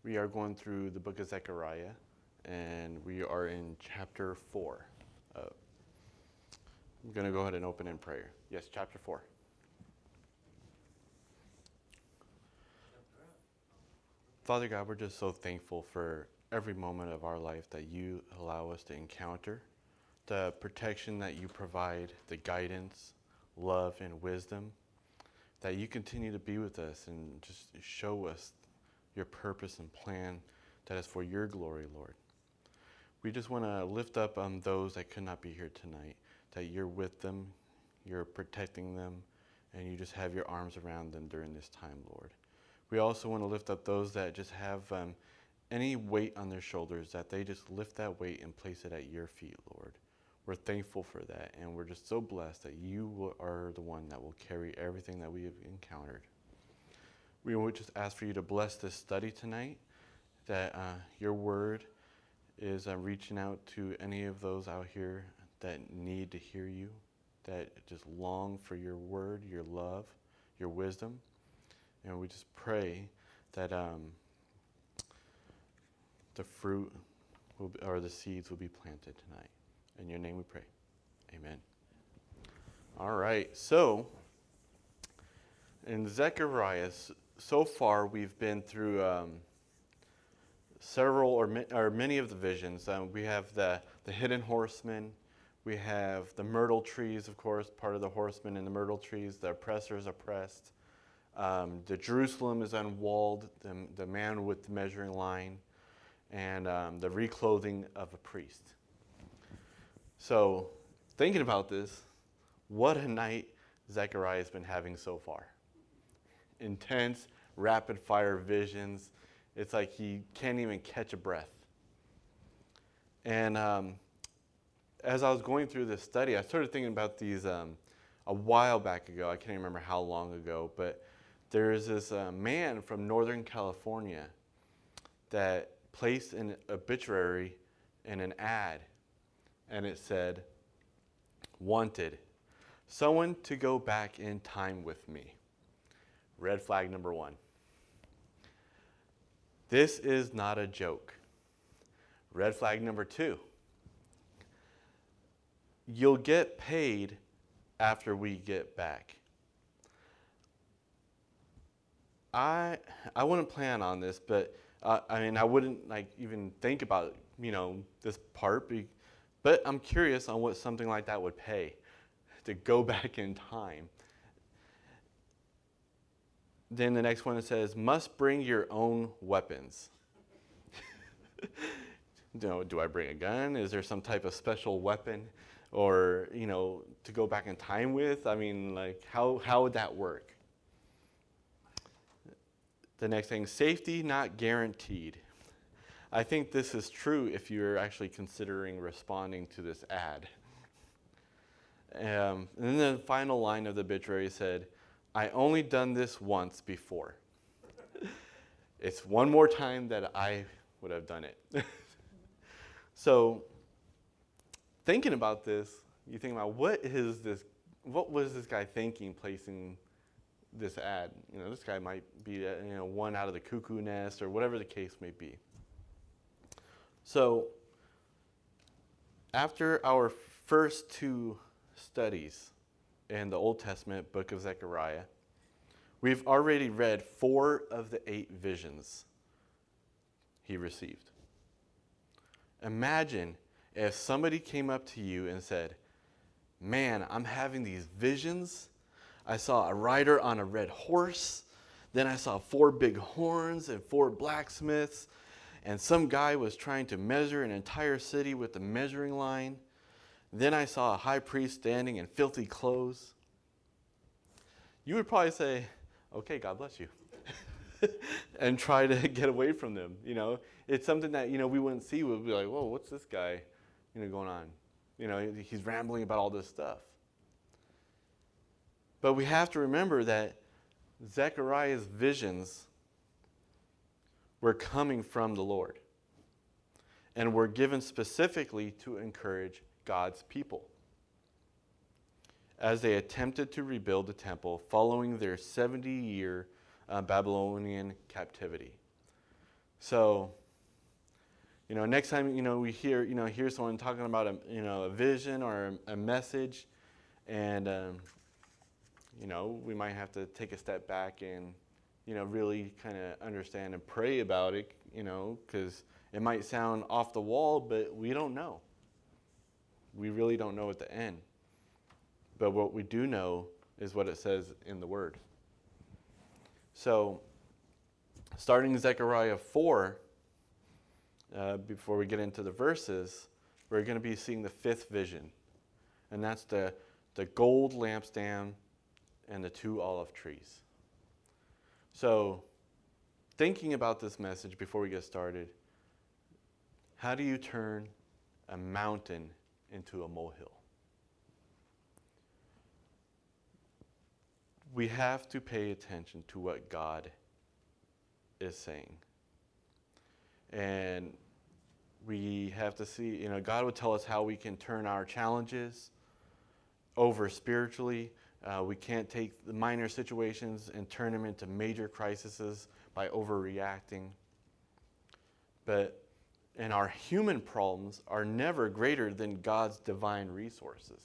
We are going through the book of Zechariah, and we are in chapter 4. I'm going to go ahead and open in prayer. Yes, chapter 4. Father God, we're just so thankful for every moment of our life that you allow us to encounter, the protection that you provide, the guidance, love, and wisdom, that you continue to be with us and just show us your purpose and plan that is for your glory, Lord. We just want to lift up those that could not be here tonight, that you're with them, you're protecting them, and you just have your arms around them during this time, Lord. We also want to lift up those that just have any weight on their shoulders, that they just lift that weight and place it at your feet, Lord. We're thankful for that, and we're just so blessed that you are the one that will carry everything that we have encountered. We would just ask for you to bless this study tonight, that your word is reaching out to any of those out here that need to hear you, that just long for your word, your love, your wisdom. And we just pray that the fruit or the seeds will be planted tonight. In your name we pray. Amen. All right, so in Zechariah, so far we've been through several or many of the visions. We have the hidden horsemen. We have the myrtle trees, of course, part of the horsemen and the myrtle trees. The oppressors oppressed. The Jerusalem is unwalled, the man with the measuring line, and the reclothing of a priest. So, thinking about this, what a night Zechariah has been having so far. Intense, rapid-fire visions. It's like he can't even catch a breath. And as I was going through this study, I started thinking about these a while back ago. I can't remember how long ago, but there is this man from Northern California that placed an obituary in an ad, and it said, "Wanted, someone to go back in time with me." Red flag number 1. This is not a joke. Red flag number 2. You'll get paid after we get back. I wouldn't plan on this, but I wouldn't even think about this part, but I'm curious on what something like that would pay to go back in time. Then the next one, it says, "Must bring your own weapons." Do I bring a gun? Is there some type of special weapon, or to go back in time with? I mean, how would that work? The next thing, safety not guaranteed. I think this is true if you're actually considering responding to this ad. And then the final line of the obituary said, "I only done this once before." It's one more time that I would have done it. So, thinking about this, you think about what was this guy thinking placing this ad? This guy might be one out of the cuckoo nest or whatever the case may be. So, after our first 2 studies in the Old Testament book of Zechariah, we've already read 4 of the 8 visions he received. Imagine if somebody came up to you and said, "Man, I'm having these visions. I saw a rider on a red horse. Then I saw 4 big horns and 4 blacksmiths. And some guy was trying to measure an entire city with the measuring line. Then I saw a high priest standing in filthy clothes." You would probably say, "Okay, God bless you." And try to get away from them. It's something that, we wouldn't see. We'd be like, "Whoa, what's this guy, going on?" He's rambling about all this stuff. But we have to remember that Zechariah's visions were coming from the Lord and were given specifically to encourage God's people as they attempted to rebuild the temple following their 70-year Babylonian captivity. So, next time, we hear someone talking about a vision or a message, and, we might have to take a step back and, really kind of understand and pray about it, because it might sound off the wall, but we don't know. We really don't know at the end. But what we do know is what it says in the Word. So, starting Zechariah 4, before we get into the verses, we're going to be seeing the fifth vision. And that's the gold lampstand and the 2 olive trees. So, thinking about this message before we get started, how do you turn a mountain into a molehill? We have to pay attention to what God is saying. And we have to see, God would tell us how we can turn our challenges over spiritually. We can't take the minor situations and turn them into major crises by overreacting. And our human problems are never greater than God's divine resources.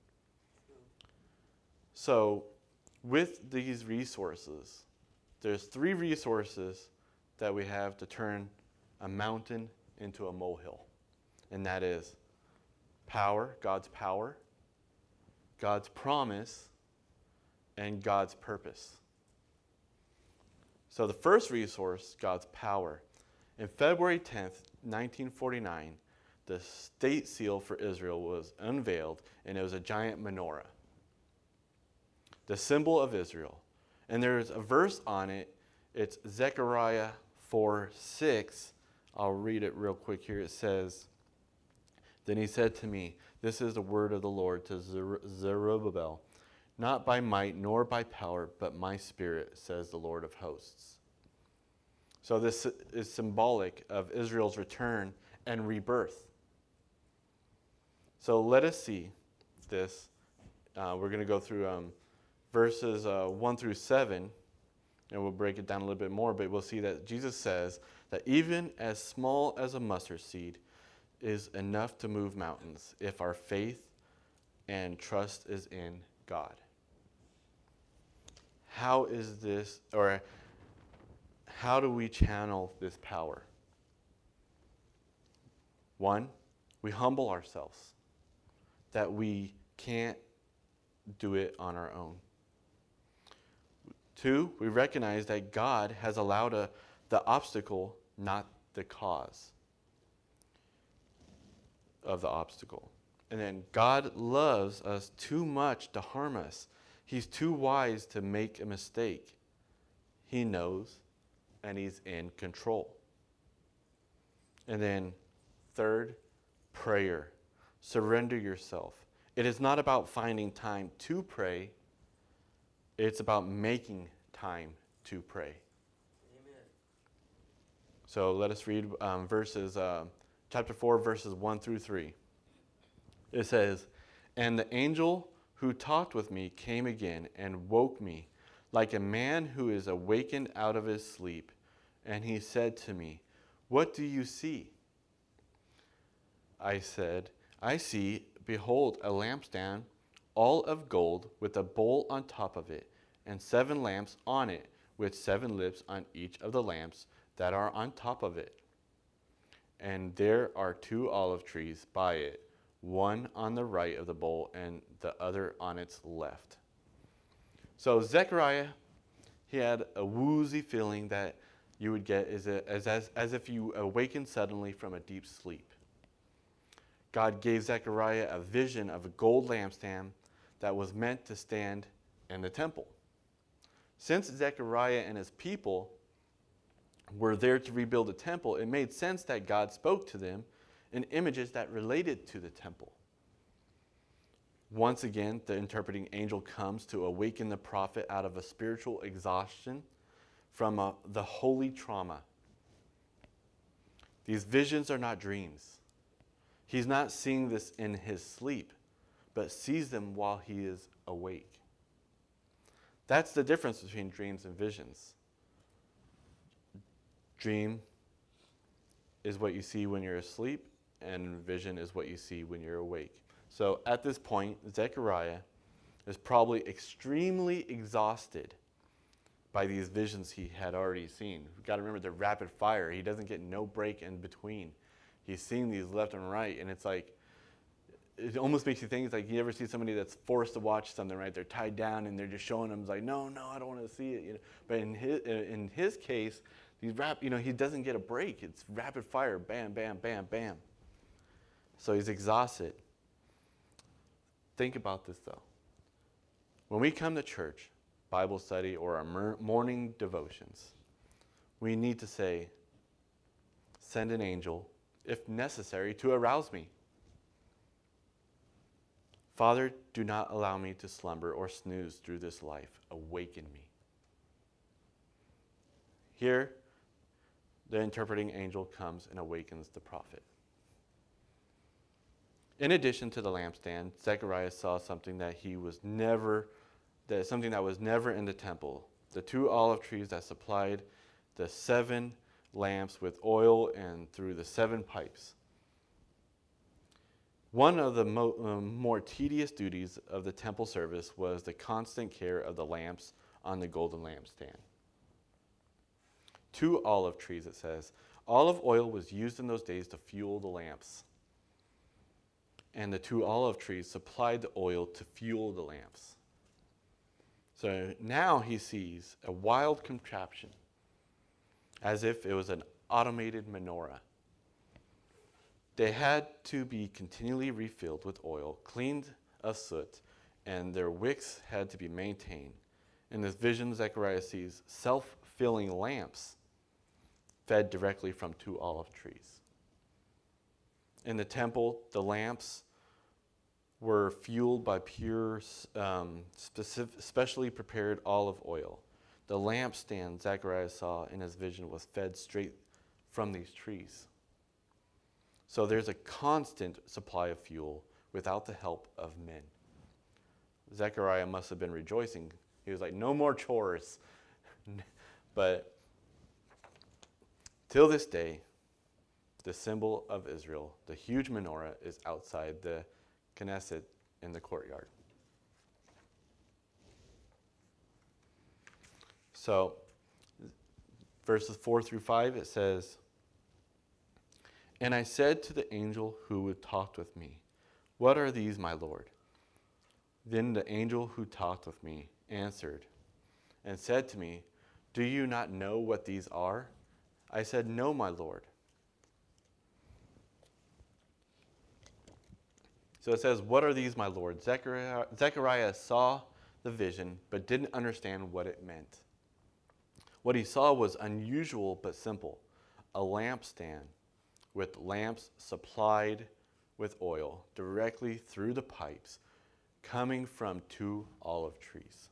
So, with these resources, there's 3 resources that we have to turn a mountain into a molehill. And that is power, God's promise, and God's purpose. So the first resource, God's power. In February 10th, 1949, the state seal for Israel was unveiled, and it was a giant menorah, the symbol of Israel. And there's a verse on it. It's Zechariah 4:6. I'll read it real quick here. It says, "Then he said to me, this is the word of the Lord to Zerubbabel, not by might nor by power, but my spirit, says the Lord of hosts." So this is symbolic of Israel's return and rebirth. So let us see this. We're going to go through verses 1 through 7, and we'll break it down a little bit more, but we'll see that Jesus says that even as small as a mustard seed is enough to move mountains if our faith and trust is in God. How is this, or how do we channel this power? 1, we humble ourselves, that we can't do it on our own. 2, we recognize that God has allowed the obstacle, not the cause of the obstacle. And then God loves us too much to harm us. He's too wise to make a mistake. He knows, and He's in control. And then 3rd, prayer. Surrender yourself. It is not about finding time to pray. It's about making time to pray. Amen. So let us read chapter 4, verses 1 through 3. It says, "And the angel who talked with me came again and woke me like a man who is awakened out of his sleep. And he said to me, 'What do you see?' I said, 'I see, behold, a lampstand, all of gold, with a bowl on top of it, and 7 lamps on it, with 7 lips on each of the lamps that are on top of it. And there are 2 olive trees by it, one on the right of the bowl and the other on its left.'" So Zechariah, he had a woozy feeling that you would get as if you awakened suddenly from a deep sleep. God gave Zechariah a vision of a gold lampstand that was meant to stand in the temple. Since Zechariah and his people were there to rebuild the temple, it made sense that God spoke to them in images that related to the temple. Once again, the interpreting angel comes to awaken the prophet out of a spiritual exhaustion from the holy trauma. These visions are not dreams. He's not seeing this in his sleep, but sees them while he is awake. That's the difference between dreams and visions. Dream is what you see when you're asleep, and vision is what you see when you're awake. So at this point, Zechariah is probably extremely exhausted by these visions he had already seen. You've got to remember, they're rapid fire. He doesn't get no break in between. He's seeing these left and right, and it's like, it almost makes you think, it's like you ever see somebody that's forced to watch something, right? They're tied down and they're just showing them, it's like, no, I don't want to see it. You know? But in his case, he doesn't get a break. It's rapid fire, bam, bam, bam, bam. So he's exhausted. Think about this though. When we come to church, Bible study, or our morning devotions, we need to say, send an angel, if necessary, to arouse me. Father, do not allow me to slumber or snooze through this life. Awaken me. Here, the interpreting angel comes and awakens the prophet. In addition to the lampstand, Zechariah saw something that was never in the temple. The 2 olive trees that supplied the 7 lamps with oil and through the 7 pipes. One of the more tedious duties of the temple service was the constant care of the lamps on the golden lampstand. 2 olive trees, it says. Olive oil was used in those days to fuel the lamps. And the 2 olive trees supplied the oil to fuel the lamps. So now he sees a wild contraption, as if it was an automated menorah. They had to be continually refilled with oil, cleaned of soot, and their wicks had to be maintained. In this vision, Zechariah sees self-filling lamps fed directly from 2 olive trees. In the temple, the lamps were fueled by pure, specially prepared olive oil. The lampstand Zechariah saw in his vision was fed straight from these trees. So there's a constant supply of fuel without the help of men. Zechariah must have been rejoicing. He was like, no more chores. But till this day, the symbol of Israel, the huge menorah, is outside the Knesset in the courtyard. So, verses 4 through 5, it says, "And I said to the angel who had talked with me, 'What are these, my Lord?' Then the angel who talked with me answered and said to me, 'Do you not know what these are?' I said, 'No, my Lord.'" So it says, "What are these, my Lord?" Zechariah saw the vision, but didn't understand what it meant. What he saw was unusual but simple: a lampstand with lamps supplied with oil directly through the pipes coming from 2 olive trees.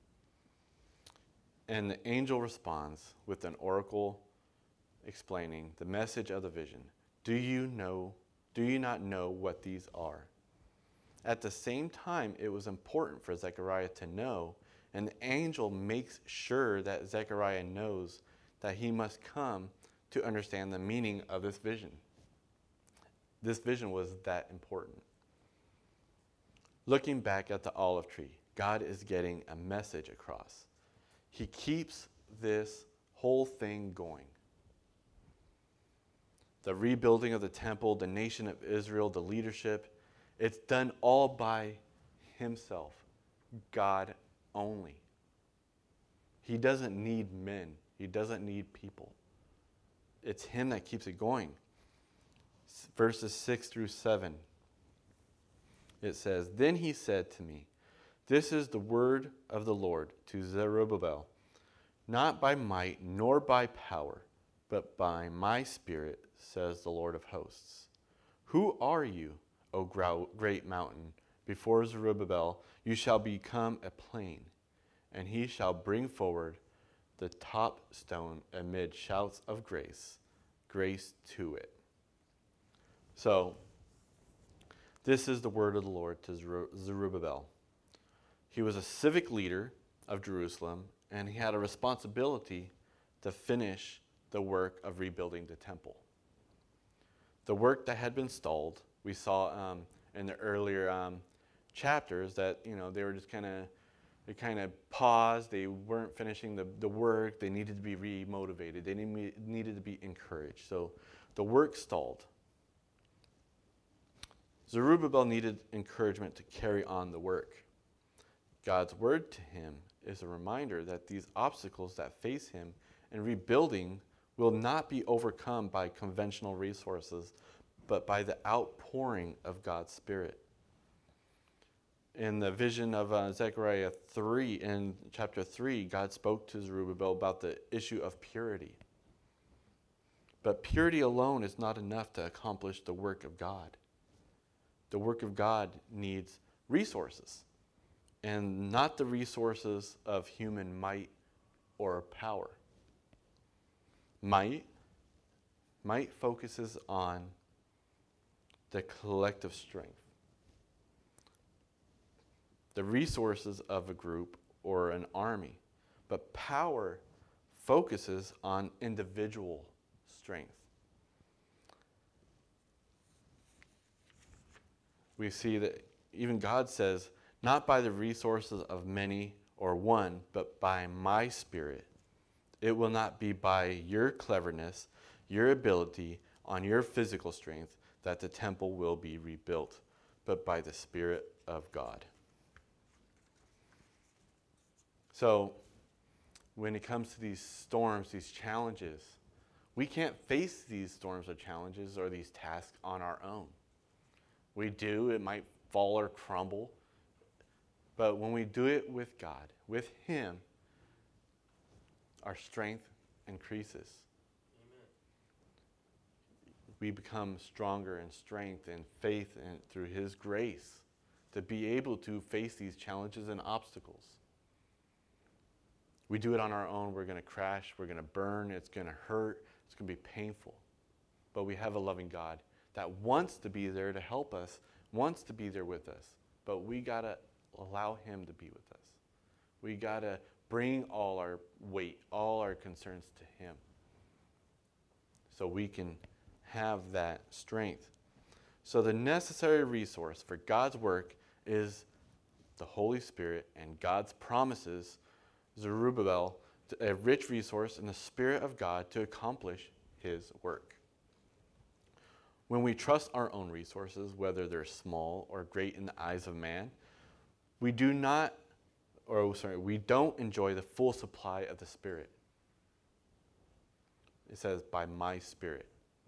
And the angel responds with an oracle explaining the message of the vision. Do you not know what these are? At the same time, it was important for Zechariah to know, and the angel makes sure that Zechariah knows that he must come to understand the meaning of this vision. This vision was that important. Looking back at the olive tree, God is getting a message across. He keeps this whole thing going. The rebuilding of the temple, the nation of Israel, the leadership, it's done all by himself, God only. He doesn't need men. He doesn't need people. It's him that keeps it going. Verses 6 through 7. It says, "Then he said to me, 'This is the word of the Lord to Zerubbabel, not by might nor by power, but by my spirit, says the Lord of hosts. Who are you, O great mountain? Before Zerubbabel you shall become a plain, and he shall bring forward the top stone amid shouts of grace, grace to it.'" So, this is the word of the Lord to Zerubbabel. He was a civic leader of Jerusalem, and he had a responsibility to finish the work of rebuilding the temple. The work that had been stalled, we saw in the earlier chapters that they were just kind of paused. They weren't finishing the work. They needed to be re-motivated. They needed to be encouraged. So the work stalled. Zerubbabel needed encouragement to carry on the work. God's word to him is a reminder that these obstacles that face him in rebuilding will not be overcome by conventional resources, but by the outpouring of God's Spirit. In the vision of Zechariah 3, in chapter 3, God spoke to Zerubbabel about the issue of purity. But purity alone is not enough to accomplish the work of God. The work of God needs resources, and not the resources of human might or power. Might focuses on the collective strength, the resources of a group or an army. But power focuses on individual strength. We see that even God says, not by the resources of many or one, but by my Spirit. It will not be by your cleverness, your ability, on your physical strength that the temple will be rebuilt, but by the Spirit of God. So, when it comes to these storms, these challenges, we can't face these storms or challenges or these tasks on our own. We do, it might fall or crumble, but when we do it with God, with Him, our strength increases. Amen. We become stronger in strength and faith and through His grace to be able to face these challenges and obstacles. We do it on our own, we're going to crash, we're going to burn, it's going to hurt, it's going to be painful. But we have a loving God that wants to be there to help us, wants to be there with us. But we got to allow Him to be with us. We got to bring all our weight, all our concerns to Him so we can have that strength. So the necessary resource for God's work is the Holy Spirit, and God's promises Zerubbabel a rich resource in the Spirit of God to accomplish His work. When we trust our own resources, whether they're small or great in the eyes of man, we don't enjoy the full supply of the Spirit. It says, by my Spirit.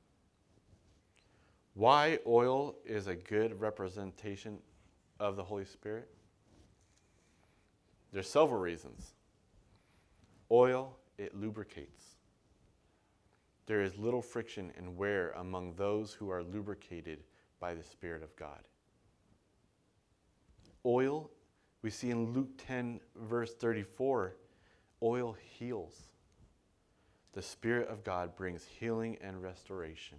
Why oil is a good representation of the Holy Spirit? There's several reasons. Oil, it lubricates. There is little friction and wear among those who are lubricated by the Spirit of God. Oil, we see in Luke 10, verse 34, oil heals. The Spirit of God brings healing and restoration.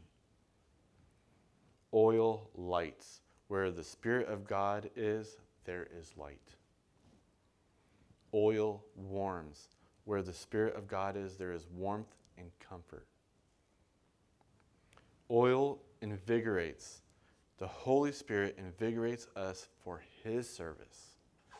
Oil lights. Where the Spirit of God is, there is light. Oil warms. Where the Spirit of God is, there is warmth and comfort. Oil invigorates. The Holy Spirit invigorates us for His service.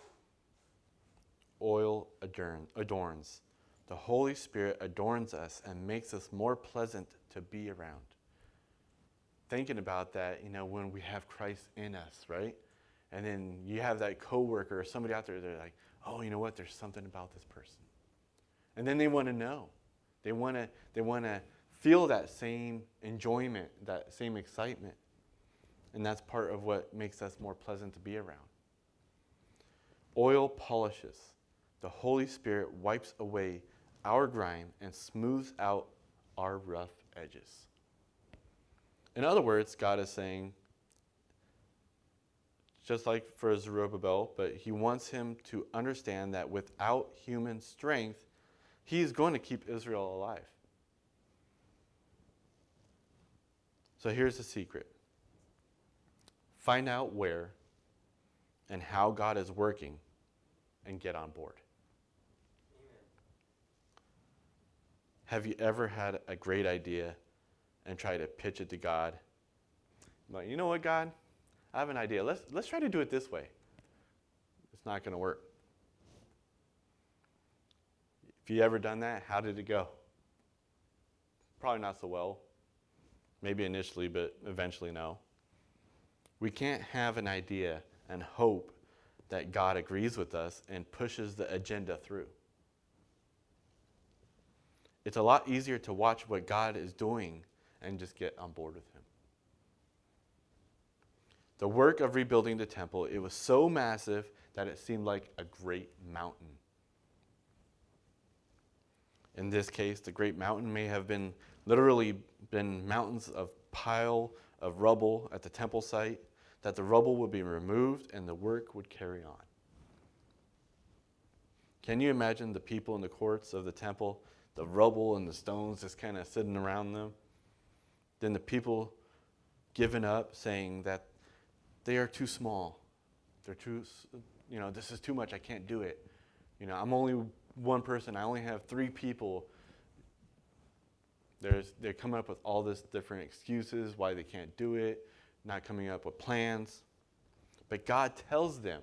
Oil adorns. The Holy Spirit adorns us and makes us more pleasant to be around. Thinking about that, when we have Christ in us, right? And then you have that coworker or somebody out there, they're like, oh, you know what? There's something about this person. And then they want to know. They want to feel that same enjoyment, that same excitement. And that's part of what makes us more pleasant to be around. Oil polishes. The Holy Spirit wipes away our grime and smooths out our rough edges. In other words, God is saying, just like for Zerubbabel, but He wants him to understand that without human strength, He's going to keep Israel alive. So here's the secret. Find out where and how God is working and get on board. Amen. Have you ever had a great idea and tried to pitch it to God Like, you know what, God? I have an idea. Let's try to do it this way. It's not going to work. If you ever done that, how did it go? Probably not so well. Maybe initially, but eventually no. We can't have an idea and hope that God agrees with us and pushes the agenda through. It's a lot easier to watch what God is doing and just get on board with him. The work of rebuilding the temple, it was so massive that it seemed like a great mountain. In this case, the great mountain may have been literally been mountains of pile of rubble at the temple site, that the rubble would be removed and the work would carry on. Can you imagine the people in the courts of the temple, the rubble and the stones just kind of sitting around them? Then the people giving up, saying that they are too small. They're too, this is too much. I can't do it. I'm only one person. I only have 3 people. They're coming up with all this different excuses why they can't do it, not coming up with plans. But God tells them,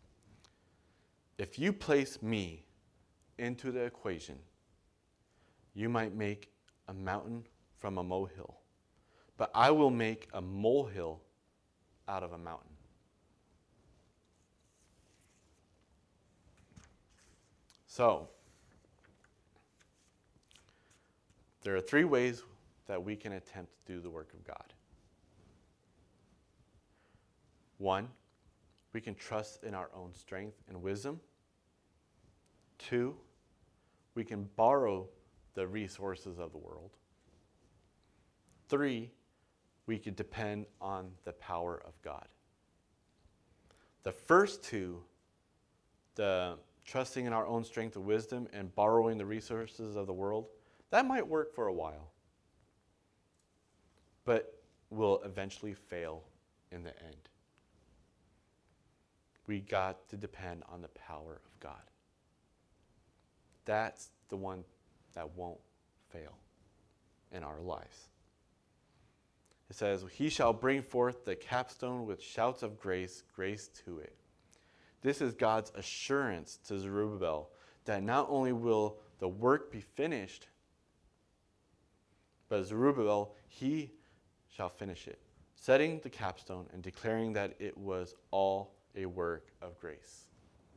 if you place me into the equation, you might make a mountain from a molehill, but I will make a molehill out of a mountain. So, there are 3 ways that we can attempt to do the work of God. 1, we can trust in our own strength and wisdom. 2, we can borrow the resources of the world. 3, we can depend on the power of God. The first 2, the trusting in our own strength and wisdom and borrowing the resources of the world, that might work for a while, but will eventually fail in the end. We got to depend on the power of God. That's the one that won't fail in our lives. It says, he shall bring forth the capstone with shouts of grace, grace to it. This is God's assurance to Zerubbabel that not only will the work be finished, but Zerubbabel, he shall finish it, setting the capstone and declaring that it was all a work of grace.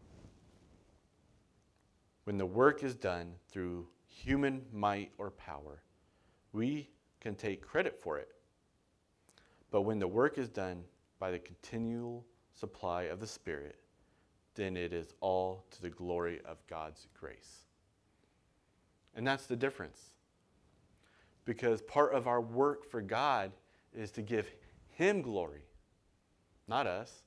When the work is done through human might or power, we can take credit for it. But when the work is done by the continual supply of the Spirit, then it is all to the glory of God's grace. And that's the difference. Because part of our work for God is to give him glory, not us.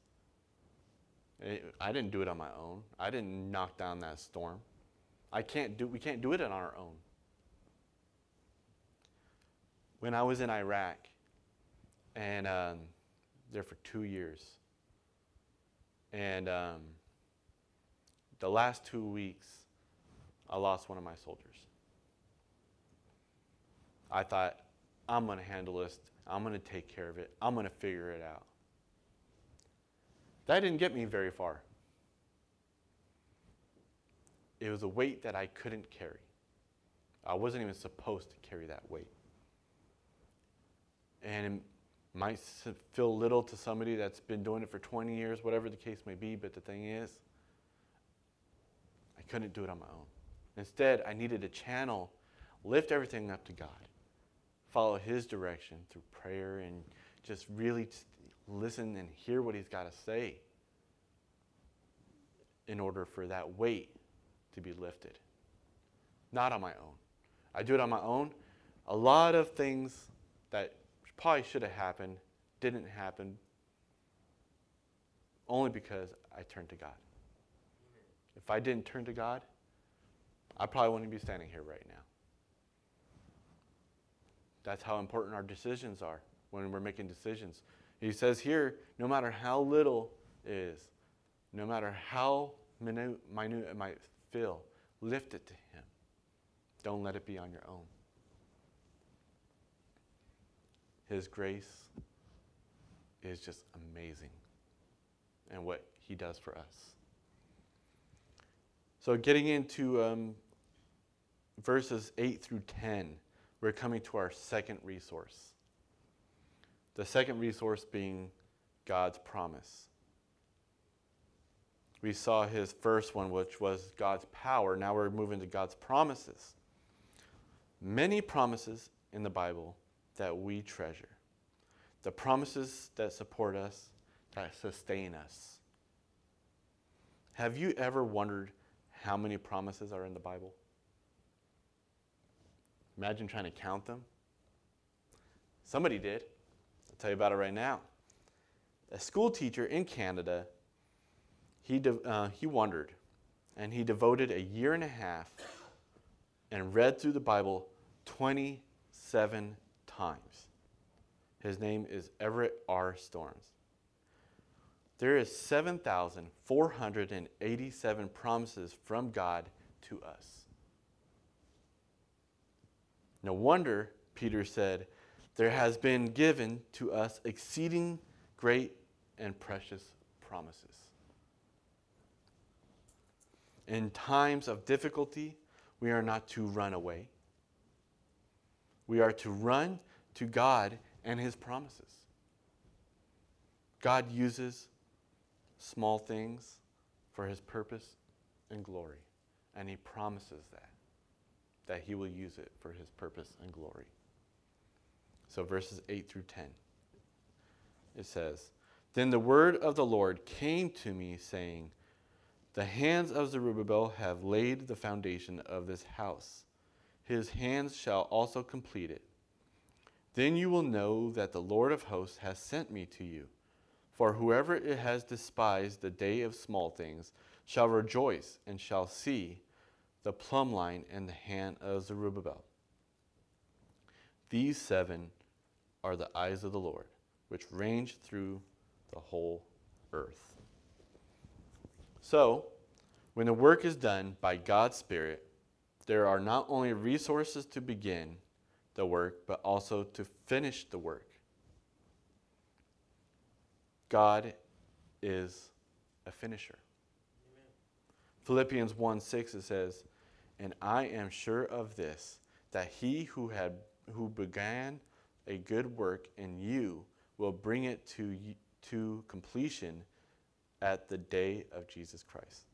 I didn't do it on my own. I didn't knock down that storm. We can't do it on our own. When I was in Iraq, and there for 2 years, and the last 2 weeks, I lost one of my soldiers. I thought, I'm going to handle this. I'm going to take care of it. I'm going to figure it out. That didn't get me very far. It was a weight that I couldn't carry. I wasn't even supposed to carry that weight. And it might feel little to somebody that's been doing it for 20 years, whatever the case may be, but the thing is, I couldn't do it on my own. Instead, I needed a channel, lift everything up to God, follow his direction through prayer, and just really listen and hear what he's got to say in order for that weight to be lifted. Not on my own. I do it on my own. A lot of things that probably should have happened didn't happen only because I turned to God. If I didn't turn to God, I probably wouldn't be standing here right now. That's how important our decisions are when we're making decisions. He says here, no matter how little it is, no matter how minute it might feel, lift it to him. Don't let it be on your own. His grace is just amazing and what he does for us. So getting into verses 8 through 10, we're coming to our second resource. The second resource being God's promise. We saw his first one, which was God's power. Now we're moving to God's promises. Many promises in the Bible that we treasure. The promises that support us, that sustain us. Have you ever wondered how many promises are in the Bible? Imagine trying to count them. Somebody did. I'll tell you about it right now. A school teacher in Canada, he wondered, and he devoted a year and a half and read through the Bible 27 times. His name is Everett R. Storms. There is 7,487 promises from God to us. No wonder Peter said, there has been given to us exceeding great and precious promises. In times of difficulty, we are not to run away. We are to run to God and his promises. God uses small things for his purpose and glory. And he promises that he will use it for his purpose and glory. So verses 8 through 10. It says, Then the word of the Lord came to me, saying, The hands of Zerubbabel have laid the foundation of this house. His hands shall also complete it. Then you will know that the Lord of hosts has sent me to you. For whoever it has despised the day of small things shall rejoice and shall see the plumb line in the hand of Zerubbabel. These 7 are the eyes of the Lord, which range through the whole earth. So, when the work is done by God's Spirit, there are not only resources to begin the work, but also to finish the work. God is a finisher. Amen. Philippians 1:6 it says, And I am sure of this, that he who began a good work in you will bring it to completion at the day of Jesus Christ.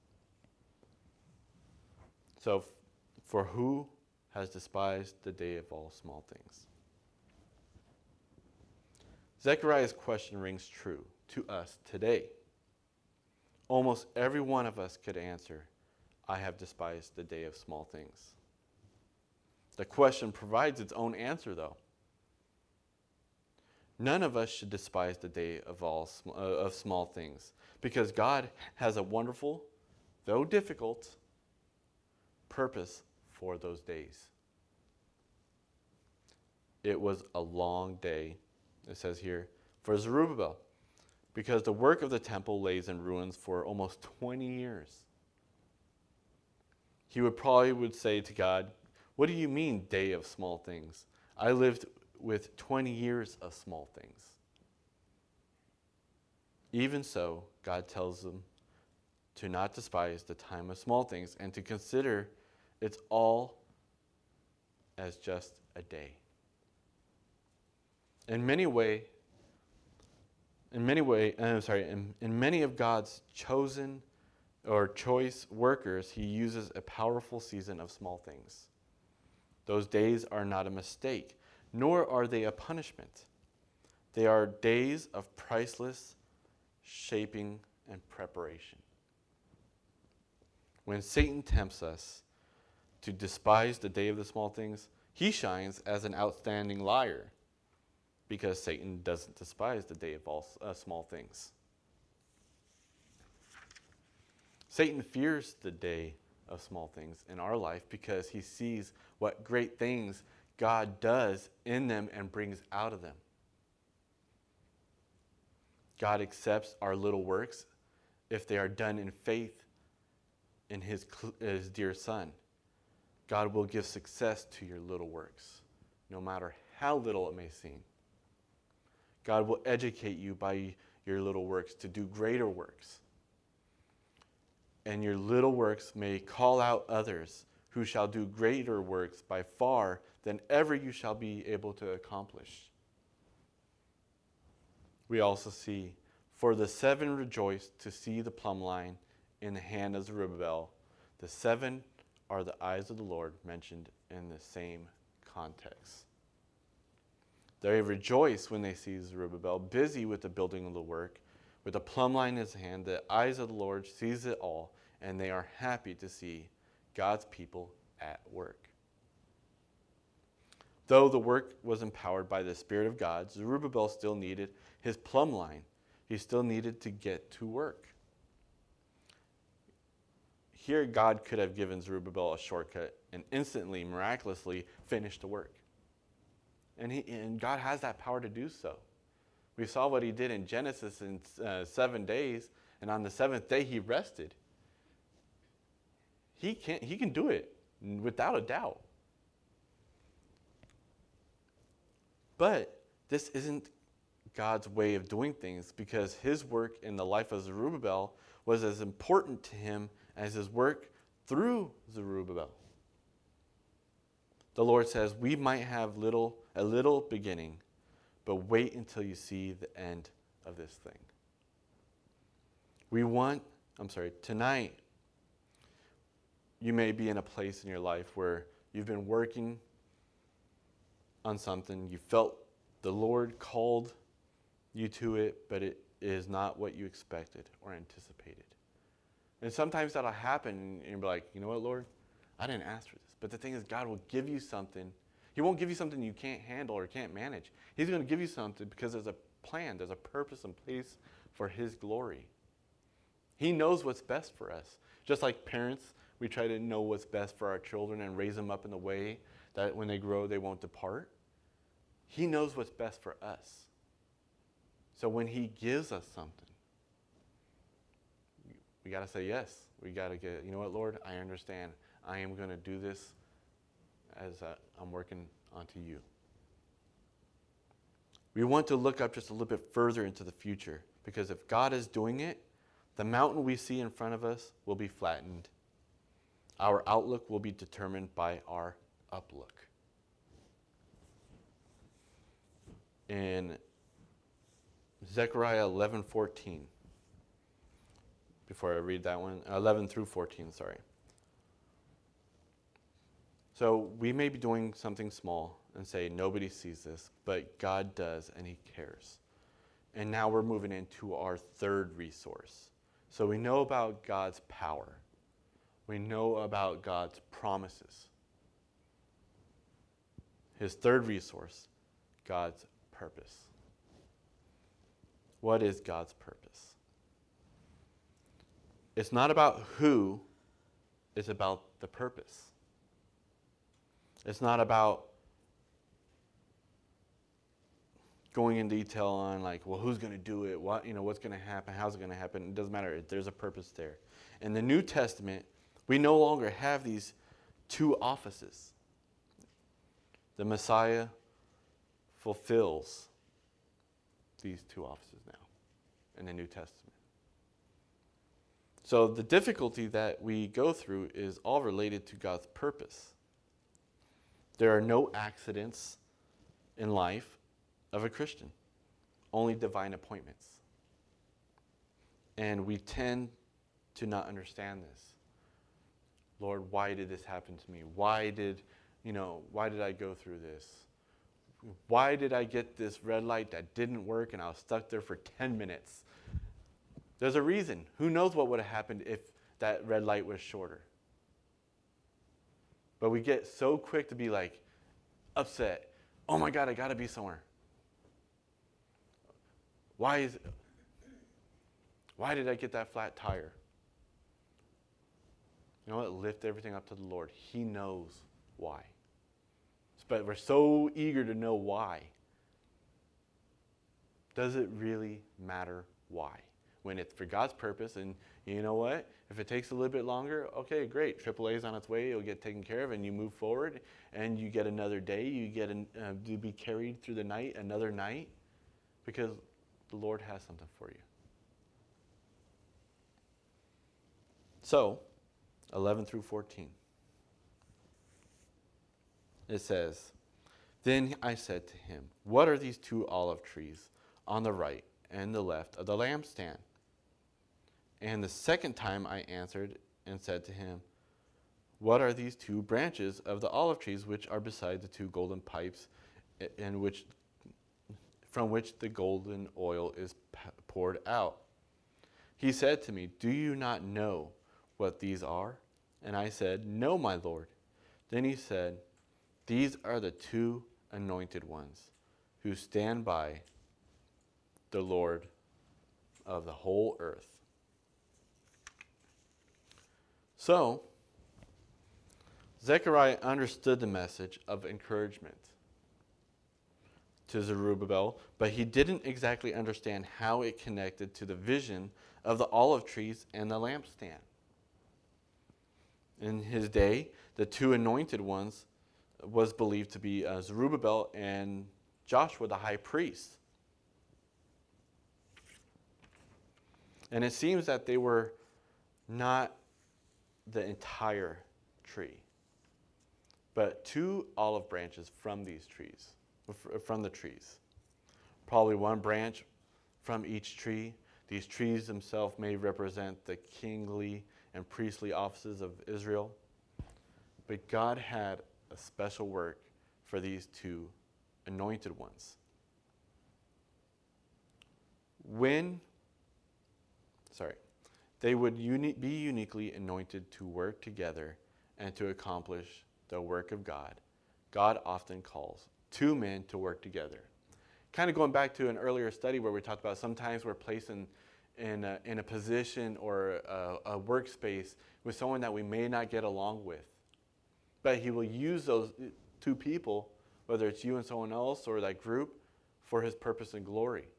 So, for who has despised the day of all small things? Zechariah's question rings true to us today. Almost every one of us could answer, I have despised the day of small things. The question provides its own answer, though. None of us should despise the day of small things, because God has a wonderful, though difficult, purpose for those days. It was a long day, it says here, for Zerubbabel, because the work of the temple lays in ruins for almost 20 years. He would say to God, what do you mean, day of small things? I lived with 20 years of small things. Even so, God tells them to not despise the time of small things and to consider it's all as just a day. In many of God's chosen or choice workers, he uses a powerful season of small things. Those days are not a mistake, nor are they a punishment. They are days of priceless shaping and preparation. When Satan tempts us to despise the day of the small things, he shines as an outstanding liar, because Satan doesn't despise the day of all small things. Satan fears the day of small things in our life because he sees what great things God does in them and brings out of them. God accepts our little works if they are done in faith in his dear Son. God will give success to your little works, no matter how little it may seem. God will educate you by your little works to do greater works. And your little works may call out others who shall do greater works by far than ever you shall be able to accomplish. We also see, for the 7 rejoiced to see the plumb line in the hand of Zerubbabel. The 7 are the eyes of the Lord mentioned in the same context. They rejoice when they see Zerubbabel busy with the building of the work, with a plumb line in his hand. The eyes of the Lord sees it all, and they are happy to see God's people at work. Though the work was empowered by the Spirit of God, Zerubbabel still needed his plumb line. He still needed to get to work. Here, God could have given Zerubbabel a shortcut and instantly, miraculously finish the work. And God has that power to do so. We saw what he did in Genesis in 7 days, and on the 7th day he rested. He can do it without a doubt. But this isn't God's way of doing things, because his work in the life of Zerubbabel was as important to him as his work through Zerubbabel. The Lord says, we might have a little beginning, but wait until you see the end of this thing. Tonight, you may be in a place in your life where you've been working on something, you felt the Lord called you to it, but it is not what you expected or anticipated. And sometimes that'll happen, and you'll be like, you know what, Lord? I didn't ask for this. But the thing is, God will give you something. He won't give you something you can't handle or can't manage. He's going to give you something because there's a plan, there's a purpose in place for his glory. He knows what's best for us. Just like parents, we try to know what's best for our children and raise them up in the way that when they grow, they won't depart. He knows what's best for us. So when he gives us something, we got to say yes. We got to get, you know what, Lord, I understand. I am going to do this as I'm working onto you. We want to look up just a little bit further into the future, because if God is doing it, the mountain we see in front of us will be flattened. Our outlook will be determined by our uplook. In Zechariah 11:14, before I read that one, 11 through 14, sorry. So we may be doing something small and say, nobody sees this, but God does, and he cares. And now we're moving into our third resource. So we know about God's power. We know about God's promises. His third resource, God's purpose. What is God's purpose? It's not about who, it's about the purpose. It's not about going in detail on like, well, who's going to do it? What, what's going to happen? How's it going to happen? It doesn't matter. There's a purpose there. In the New Testament, we no longer have these two offices. The Messiah fulfills these two offices now in the New Testament. So the difficulty that we go through is all related to God's purpose. There are no accidents in life of a Christian, only divine appointments. And we tend to not understand this. Lord, why did this happen to me? Why did I go through this? Why did I get this red light that didn't work and I was stuck there for 10 minutes? There's a reason. Who knows what would have happened if that red light was shorter? But we get so quick to be like upset. Oh my God, I got to be somewhere. Why did I get that flat tire? You know what? Lift everything up to the Lord. He knows why. But we're so eager to know why. Does it really matter why? When it's for God's purpose, and you know what? If it takes a little bit longer, okay, great. AAA is on its way. It'll get taken care of, and you move forward, and you get another day. You get to be carried through the night, another night. because the Lord has something for you. So, 11 through 14. It says, "Then I said to him, 'What are these 2 olive trees on the right and the left of the lampstand?' And the second time I answered and said to him, 'What are these 2 branches of the olive trees which are beside the 2 golden pipes, from which the golden oil is poured out?' He said to me, 'Do you not know what these are?' And I said, 'No, my Lord.' Then he said, 'These are the 2 anointed ones who stand by the Lord of the whole earth.'" So, Zechariah understood the message of encouragement to Zerubbabel, but he didn't exactly understand how it connected to the vision of the olive trees and the lampstand. In his day, the 2 anointed ones was believed to be Zerubbabel and Joshua, the high priest. And it seems that they were not the entire tree, but 2 olive branches from these trees, from the trees. Probably 1 branch from each tree. These trees themselves may represent the kingly and priestly offices of Israel. But God had a special work for these 2 anointed ones. They would be uniquely anointed to work together and to accomplish the work of God. God often calls 2 men to work together. Kind of going back to an earlier study where we talked about sometimes we're placed in a position or a workspace with someone that we may not get along with. But he will use those 2 people, whether it's you and someone else or that group, for his purpose and glory.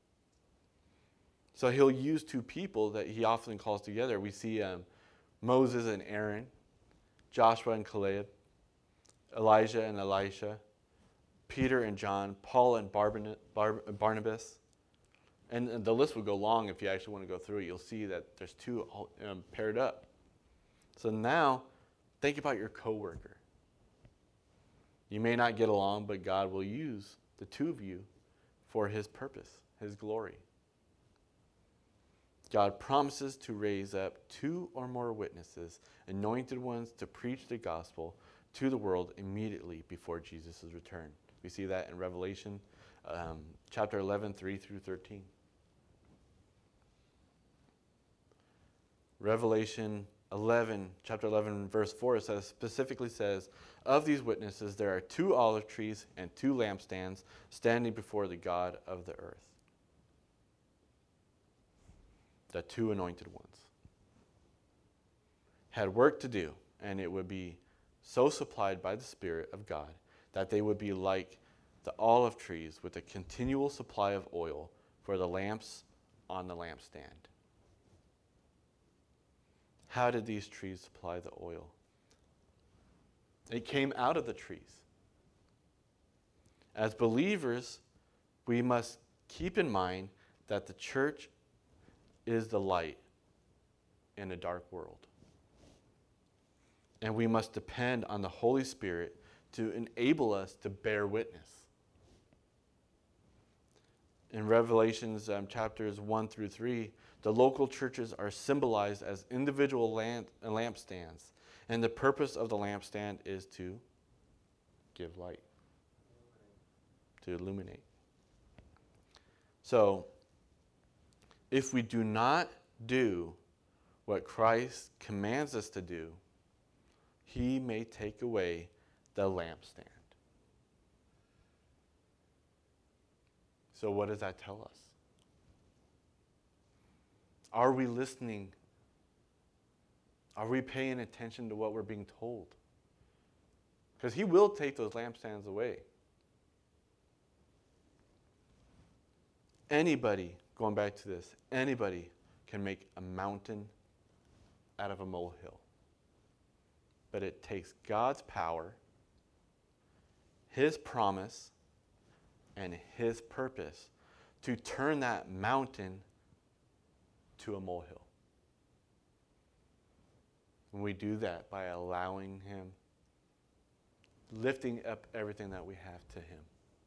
So he'll use 2 people that he often calls together. We see Moses and Aaron, Joshua and Caleb, Elijah and Elisha, Peter and John, Paul and Barnabas. And the list would go long if you actually want to go through it. You'll see that there's 2 paired up. So now, think about your coworker. You may not get along, but God will use the 2 of you for his purpose, his glory. God promises to raise up 2 or more witnesses, anointed ones, to preach the gospel to the world immediately before Jesus' return. We see that in Revelation chapter 11, 3 through 13. Revelation 11, chapter 11, verse 4, specifically says, "Of these witnesses there are 2 olive trees and 2 lampstands standing before the God of the earth." The 2 anointed ones had work to do, and it would be so supplied by the Spirit of God that they would be like the olive trees with a continual supply of oil for the lamps on the lampstand. How did these trees supply the oil? It came out of the trees. As believers, we must keep in mind that the church is the light in a dark world. And we must depend on the Holy Spirit to enable us to bear witness. In Revelations chapters 1 through 3, the local churches are symbolized as individual lampstands. And the purpose of the lampstand is to give light, to illuminate. So, if we do not do what Christ commands us to do, he may take away the lampstand. So what does that tell us? Are we listening? Are we paying attention to what we're being told? Because he will take those lampstands away. Anybody, going back to this, anybody can make a mountain out of a molehill. But it takes God's power, his promise, and his purpose to turn that mountain to a molehill. When we do that by allowing him, lifting up everything that we have to him.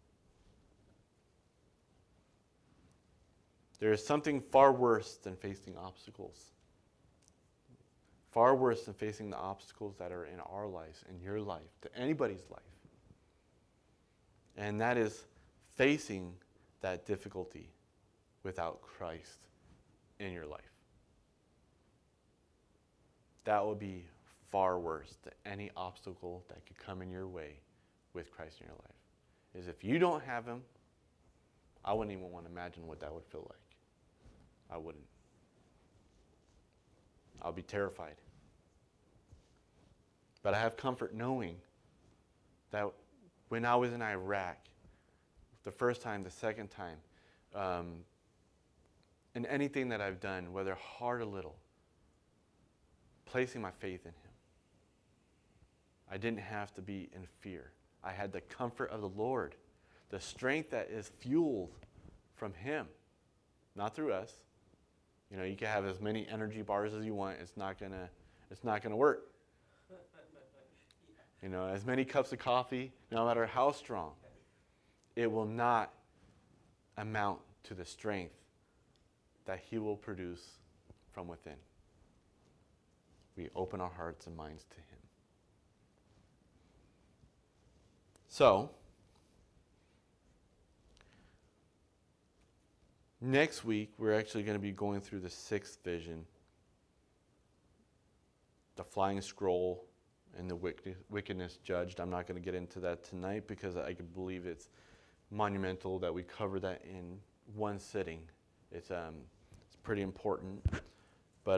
There is something far worse than facing obstacles. Far worse than facing the obstacles that are in our lives, in your life, to anybody's life. And that is facing that difficulty without Christ in your life. That will be far worse than any obstacle that could come in your way with Christ in your life. Is if you don't have him, I wouldn't even want to imagine what that would feel like. I wouldn't. I'll be terrified. But I have comfort knowing that when I was in Iraq, the first time, the second time, in anything that I've done, whether hard or little, placing my faith in him. I didn't have to be in fear. I had the comfort of the Lord, the strength that is fueled from him, not through us. You know, you can have as many energy bars as you want. It's not gonna work. You know, as many cups of coffee, no matter how strong, it will not amount to the strength that he will produce from within. We open our hearts and minds to him. So, next week, we're actually going to be going through the sixth vision, the flying scroll and the wickedness judged. I'm not going to get into that tonight because I believe it's monumental that we cover that in one sitting. It's pretty important. But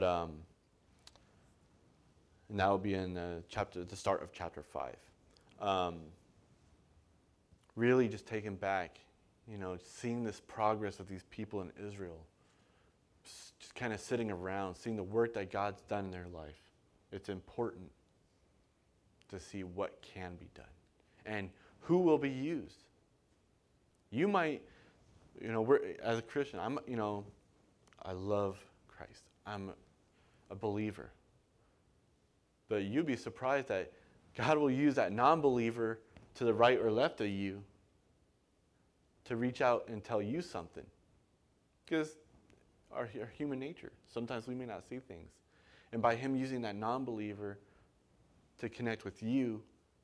and that will be in the start of chapter 5. Really just taken back, you know, seeing this progress of these people in Israel, just kind of sitting around, seeing the work that God's done in their life. It's important to see what can be done and who will be used. You might, you know, as a Christian, I love Christ. I'm a believer. But you'd be surprised that God will use that non-believer to the right or left of you to reach out and tell you something. Because our human nature, sometimes we may not see things. And by him using that non-believer to connect with you,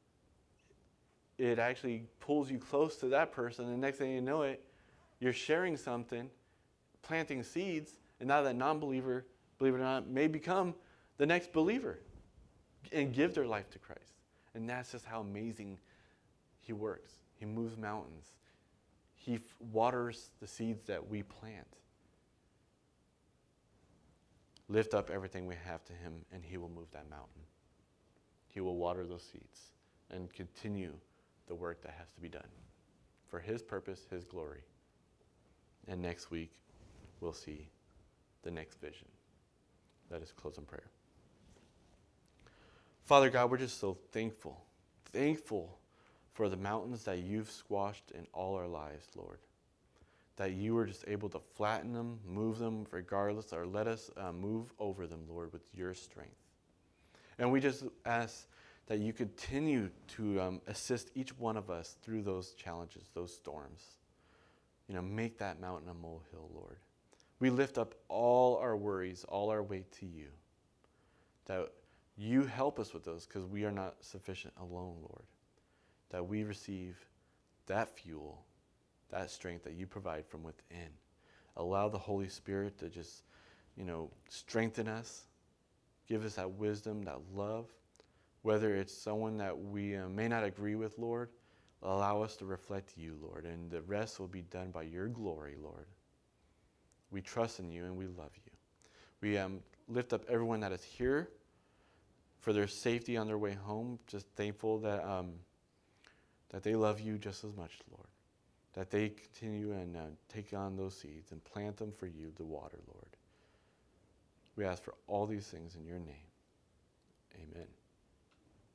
it actually pulls you close to that person. And the next thing you know it, you're sharing something, planting seeds, and now that non-believer, believe it or not, may become the next believer and give their life to Christ. And that's just how amazing he works. He moves mountains. He waters the seeds that we plant. Lift up everything we have to him, and he will move that mountain. He will water those seeds and continue the work that has to be done for his purpose, his glory. And next week, we'll see the next vision. Let us close in prayer. Father God, we're just so thankful for the mountains that you've squashed in all our lives, Lord. That you were just able to flatten them, move them regardless, or let us move over them, Lord, with your strength. And we just ask that you continue to assist each one of us through those challenges, those storms. You know, make that mountain a molehill, Lord. We lift up all our worries, all our weight to you. That you help us with those because we are not sufficient alone, Lord. That we receive that fuel, that strength that you provide from within. Allow the Holy Spirit to just, you know, strengthen us. Give us that wisdom, that love. Whether it's someone that we may not agree with, Lord, allow us to reflect you, Lord. And the rest will be done by your glory, Lord. We trust in you and we love you. We lift up everyone that is here for their safety on their way home. Just thankful that that they love you just as much, Lord. That they continue and take on those seeds and plant them for you to water, Lord. We ask for all these things in your name. Amen.